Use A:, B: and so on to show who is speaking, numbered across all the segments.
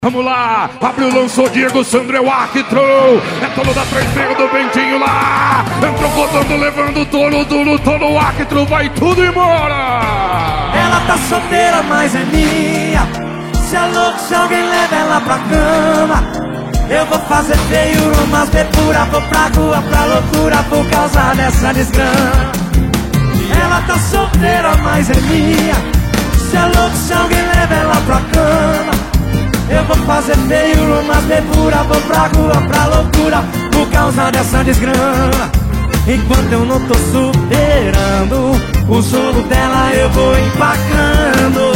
A: Vamos lá, abriu, lançou Diego, Sandro é o árbitro. É tolo da 3 do Bentinho lá. Entrou rodando, levando o touro duro, tolo, o árbitro, vai tudo embora.
B: Ela tá solteira, mas é minha. Se é louco, se alguém leva ela pra cama, eu vou fazer feio, umas depura, vou pra rua, pra loucura, por causa dessa desgrama. Ela tá solteira, mas é minha. Se é louco, se alguém leva ela pra cama, eu vou fazer feio, umas depura, vou pra rua, pra loucura, por causa dessa desgrama. Enquanto eu não tô superando o solo dela, eu vou empacando.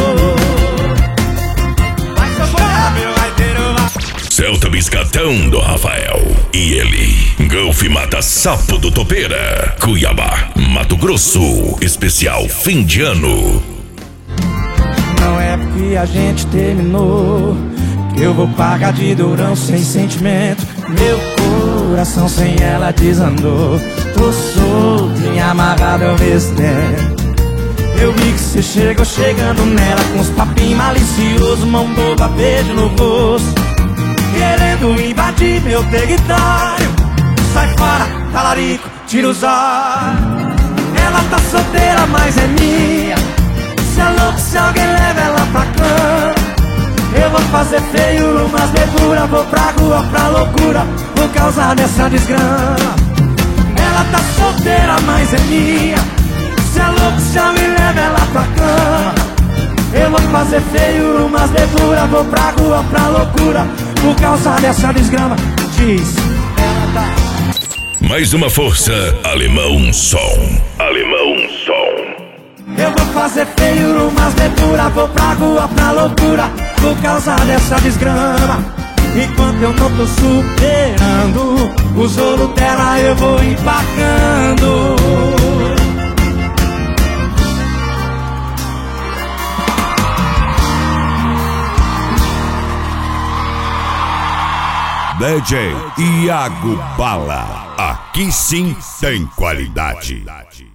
C: Celta Biscatão do Rafael e ele, Golfe Mata Sapo do Topeira, Cuiabá, Mato Grosso, especial fim de ano.
B: Não é porque a gente terminou que eu vou pagar de durão sem sentimento. Meu coração sem ela desandou. Tô solto e amarrado ao mesmo tempo. Eu vi que cê chegou chegando nela com os papinhos maliciosos, mão boba, beijo no rosto, querendo invadir meu território. Sai fora, talarico, tira os olhos. Ela tá solteira, mas é minha. Se é louco, se alguém leva ela pra cama, eu vou fazer feio, umas depura, vou pra rua, pra loucura, por causa dessa desgrama. Ela tá solteira, mas é minha. Se é louco, se alguém leva ela pra cama, eu vou fazer feio, umas depura, vou pra rua, pra loucura, por causa dessa desgrama. Diz, ela tá...
C: Mais uma força, alemão som. Alemão som.
B: Eu vou fazer feio, umas depura, vou pra rua, pra loucura, por causa dessa desgrama. Enquanto eu não tô superando o solo dela, eu vou empacando.
D: DJ Iago Bala, aqui sim tem qualidade.